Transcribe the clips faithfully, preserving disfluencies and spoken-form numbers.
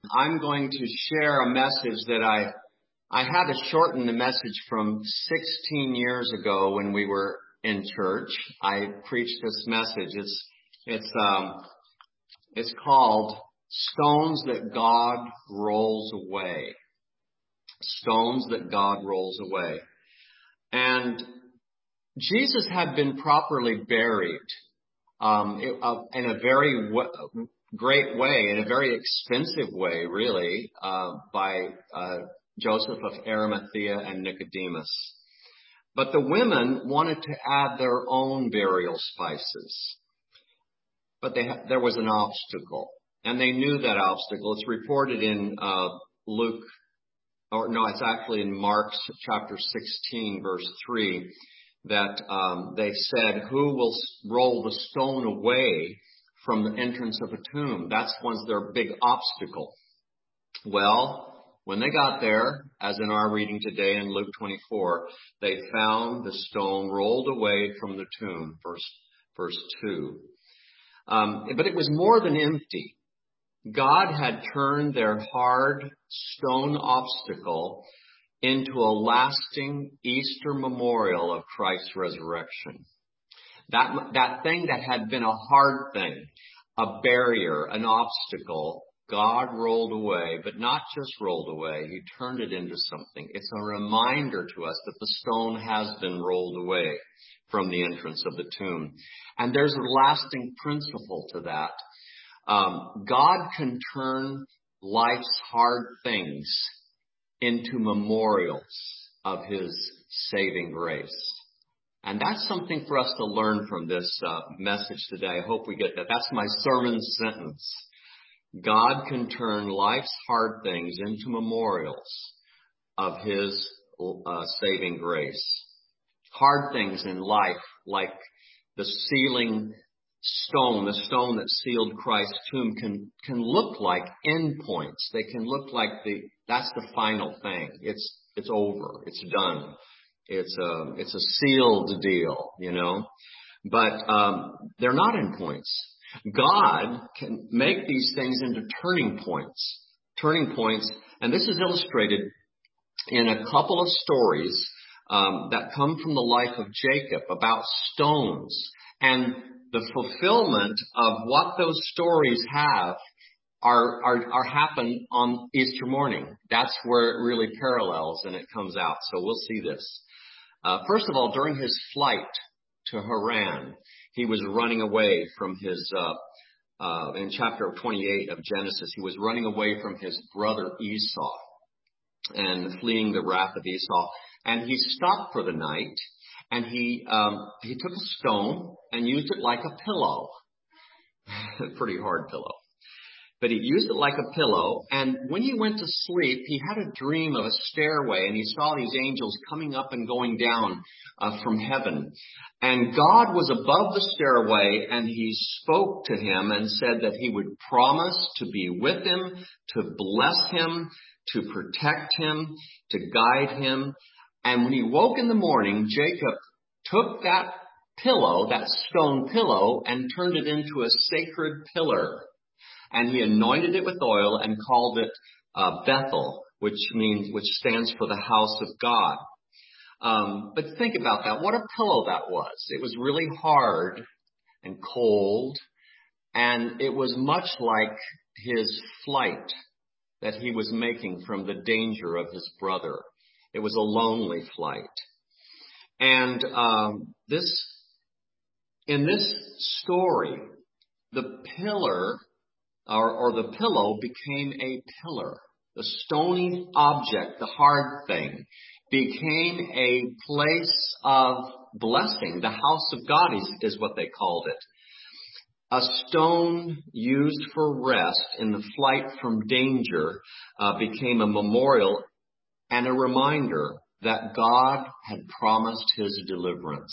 I'm going to share a message that I I had to shorten the message from sixteen years ago when we were in church. I preached this message. It's it's um it's called Stones That God Rolls Away. Stones That God Rolls Away. And Jesus had been properly buried um, it, uh, in a very w- great way, in a very expensive way, really, uh, by uh, Joseph of Arimathea and Nicodemus. But the women wanted to add their own burial spices. But they ha- there was an obstacle, and they knew that obstacle. It's reported in uh, Luke, or no, it's actually in Mark chapter sixteen, verse three. That um, they said, who will roll the stone away from the entrance of a tomb? That's one's their big obstacle. Well, when they got there, as in our reading today in Luke twenty-four, they found the stone rolled away from the tomb, verse, verse two. Um, but it was more than empty. God had turned their hard stone obstacle into a lasting Easter memorial of Christ's resurrection. That, that thing that had been a hard thing, a barrier, an obstacle, God rolled away, but not just rolled away, He turned it into something. It's a reminder to us that the stone has been rolled away from the entrance of the tomb. And there's a lasting principle to that. Um, God can turn life's hard things into memorials of His saving grace. And that's something for us to learn from this uh, message today. I hope we get that. That's my sermon sentence. God can turn life's hard things into memorials of His uh, saving grace. Hard things in life, like the sealing stone, the stone that sealed Christ's tomb, can can look like endpoints. They can look like the that's the final thing. It's it's over. It's done. It's a it's a sealed deal, you know. But um, they're not endpoints. God can make these things into turning points. Turning points, and this is illustrated in a couple of stories um, that come from the life of Jacob about stones. And the fulfillment of what those stories have are, are, are happen on Easter morning. That's where it really parallels and it comes out. So we'll see this. Uh, first of all, during his flight to Haran, he was running away from his, uh, uh, in chapter twenty-eight of Genesis, he was running away from his brother Esau and fleeing the wrath of Esau. And he stopped for the night. And he um, he took a stone and used it like a pillow. Pretty hard pillow. But he used it like a pillow. And when he went to sleep, he had a dream of a stairway. And he saw these angels coming up and going down uh, from heaven. And God was above the stairway. And He spoke to him and said that He would promise to be with him, to bless him, to protect him, to guide him. And when he woke in the morning, Jacob took that pillow, that stone pillow, and turned it into a sacred pillar. And he anointed it with oil and called it uh, Bethel, which means, which stands for the house of God. Um, but think about that. What a pillow that was. It was really hard and cold, and it was much like his flight that he was making from the danger of his brother. It was a lonely flight. And um, this, in this story, the pillar or, or the pillow became a pillar. The stony object, the hard thing, became a place of blessing. The house of God is, is what they called it. A stone used for rest in the flight from danger uh, became a memorial and a reminder that God had promised His deliverance.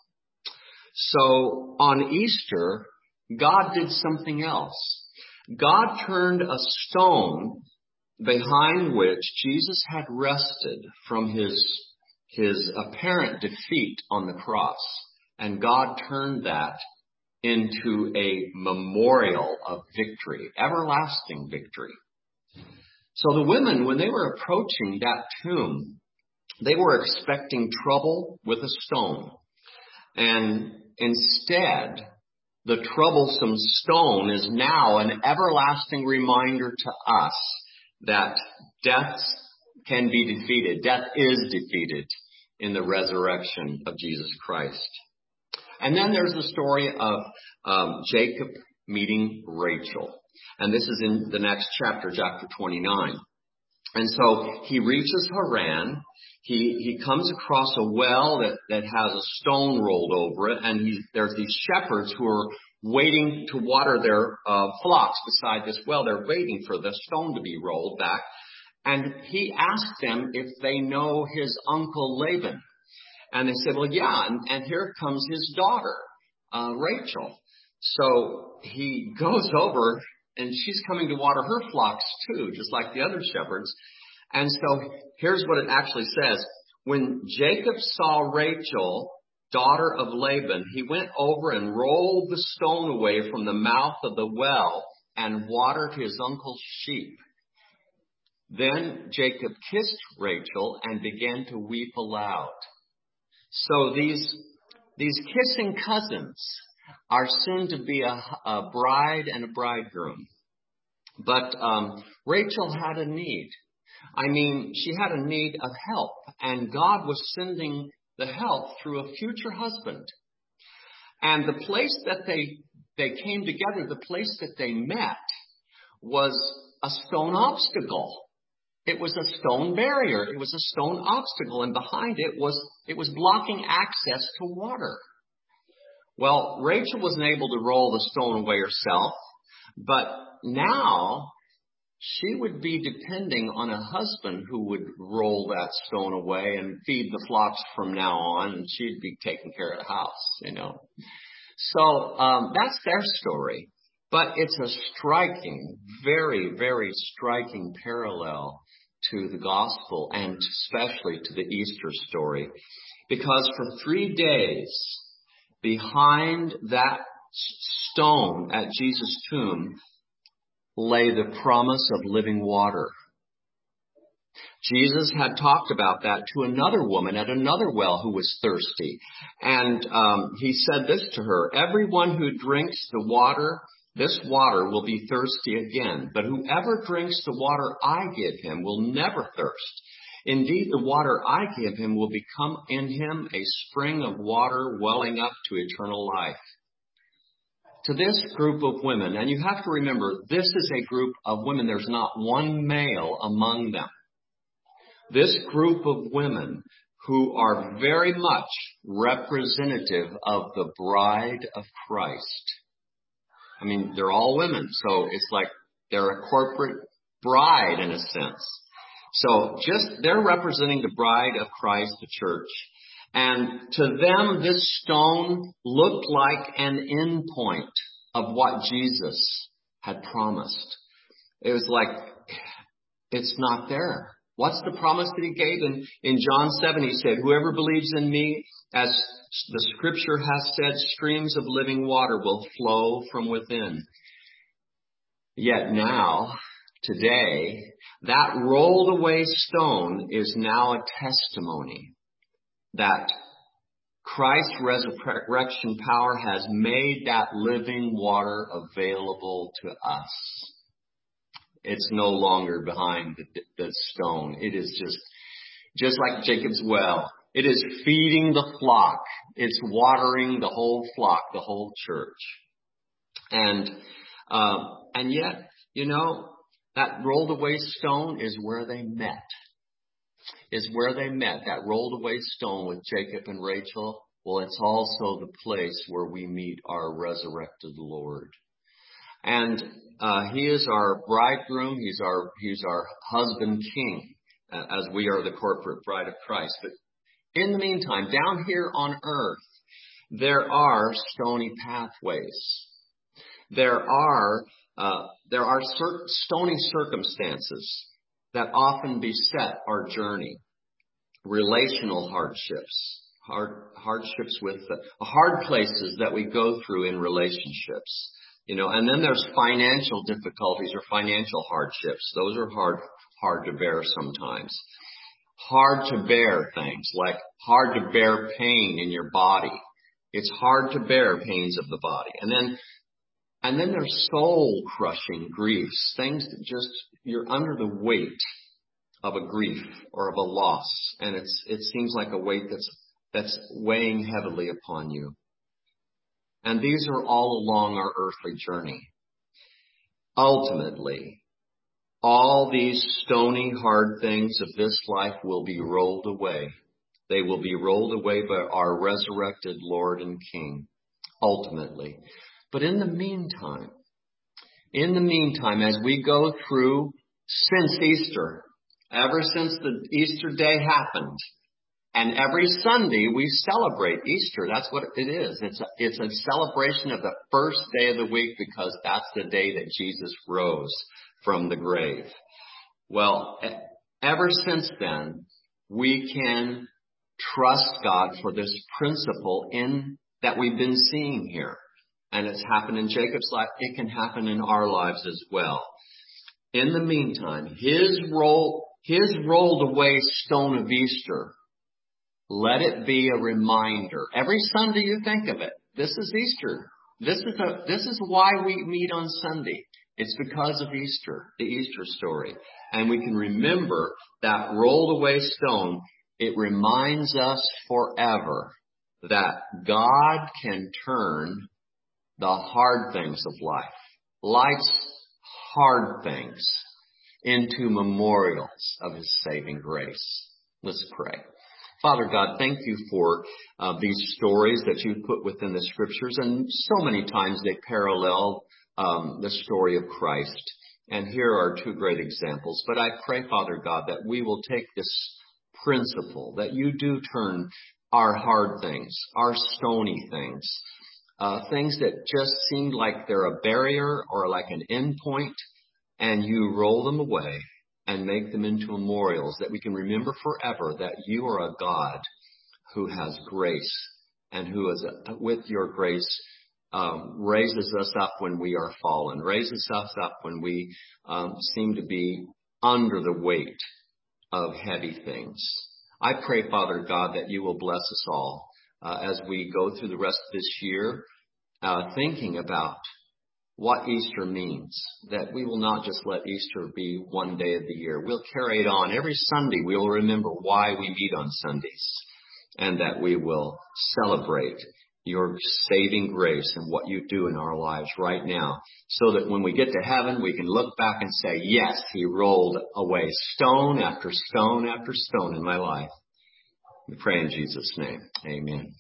So on Easter, God did something else. God turned a stone behind which Jesus had rested from his, his apparent defeat on the cross. And God turned that into a memorial of victory, everlasting victory. So the women, when they were approaching that tomb, they were expecting trouble with a stone. And instead, the troublesome stone is now an everlasting reminder to us that death can be defeated. Death is defeated in the resurrection of Jesus Christ. And then there's the story of um, Jacob meeting Rachel. And this is in the next chapter, chapter twenty-nine. And so he reaches Haran. He he comes across a well that, that has a stone rolled over it. And he, there's these shepherds who are waiting to water their uh, flocks beside this well. They're waiting for the stone to be rolled back. And he asked them if they know his uncle Laban. And they said, well, yeah. And, and here comes his daughter, uh, Rachel. So he goes over, and she's coming to water her flocks too, just like the other shepherds. And so here's what it actually says. When Jacob saw Rachel, daughter of Laban, he went over and rolled the stone away from the mouth of the well and watered his uncle's sheep. Then Jacob kissed Rachel and began to weep aloud. So these, these kissing cousins are soon to be a, a bride and a bridegroom. But um, Rachel had a need. I mean, she had a need of help, and God was sending the help through a future husband. And the place that they they came together, the place that they met, was a stone obstacle. It was a stone barrier. It was a stone obstacle, and behind it was it was blocking access to water. Well, Rachel wasn't able to roll the stone away herself, but now she would be depending on a husband who would roll that stone away and feed the flocks from now on, and she'd be taking care of the house, you know. So um, that's their story. But it's a striking, very, very striking parallel to the gospel and especially to the Easter story. Because for three days, behind that stone at Jesus' tomb lay the promise of living water. Jesus had talked about that to another woman at another well who was thirsty. And um, he said this to her, everyone who drinks the water, this water will be thirsty again. But whoever drinks the water I give him will never thirst. Indeed, the water I give him will become in him a spring of water welling up to eternal life. To this group of women, and you have to remember, this is a group of women. There's not one male among them. This group of women who are very much representative of the bride of Christ. I mean, they're all women, so it's like they're a corporate bride in a sense. So just, they're representing the bride of Christ, the church. And to them, this stone looked like an end point of what Jesus had promised. It was like, it's not there. What's the promise that he gave? In, in John seven, he said, whoever believes in me, as the scripture has said, streams of living water will flow from within. Yet now, today, that rolled away stone is now a testimony that Christ's resurrection power has made that living water available to us. It's no longer behind the, the stone. It is just, just like Jacob's well. It is feeding the flock. It's watering the whole flock, the whole church. And, um, and yet, you know, that rolled away stone is where they met. Is where they met. That rolled away stone with Jacob and Rachel. Well, it's also the place where we meet our resurrected Lord. And uh, he is our bridegroom. He's our he's our husband king, uh, as we are the corporate bride of Christ. But in the meantime, down here on earth, there are stony pathways. There are uh, there are certain stony circumstances that often beset our journey. Relational hardships, hard hardships with the hard places that we go through in relationships. You know, and then there's financial difficulties or financial hardships. Those are hard, hard to bear sometimes. Hard to bear things, like hard to bear pain in your body. It's hard to bear pains of the body. And then, and then there's soul crushing griefs, things that just, you're under the weight of a grief or of a loss. And it's, it seems like a weight that's, that's weighing heavily upon you. And these are all along our earthly journey. Ultimately, all these stony, hard things of this life will be rolled away. They will be rolled away by our resurrected Lord and King, ultimately. But in the meantime, in the meantime, as we go through since Easter, ever since the Easter day happened, and every Sunday we celebrate Easter. That's what it is. It's a, it's a celebration of the first day of the week because that's the day that Jesus rose from the grave. Well, ever since then, we can trust God for this principle in that we've been seeing here. And it's happened in Jacob's life. It can happen in our lives as well. In the meantime, his roll, his rolled away stone of Easter, let it be a reminder. Every Sunday you think of it. This is Easter. This is a, this is why we meet on Sunday. It's because of Easter, the Easter story. And we can remember that rolled away stone. It reminds us forever that God can turn the hard things of life, life's hard things, into memorials of his saving grace. Let's pray. Father God, thank you for uh, these stories that you've put within the scriptures, and so many times they parallel um, the story of Christ. And here are two great examples. But I pray, Father God, that we will take this principle, that you do turn our hard things, our stony things, uh, things that just seemed like they're a barrier or like an end point, and you roll them away and make them into memorials that we can remember forever that you are a God who has grace and who is, with your grace, um, raises us up when we are fallen, raises us up when we um, seem to be under the weight of heavy things. I pray, Father God, that you will bless us all uh, as we go through the rest of this year, uh, thinking about what Easter means, that we will not just let Easter be one day of the year. We'll carry it on. Every Sunday we will remember why we meet on Sundays, and that we will celebrate your saving grace and what you do in our lives right now, so that when we get to heaven, we can look back and say, yes, he rolled away stone after stone after stone in my life. We pray in Jesus' name. Amen.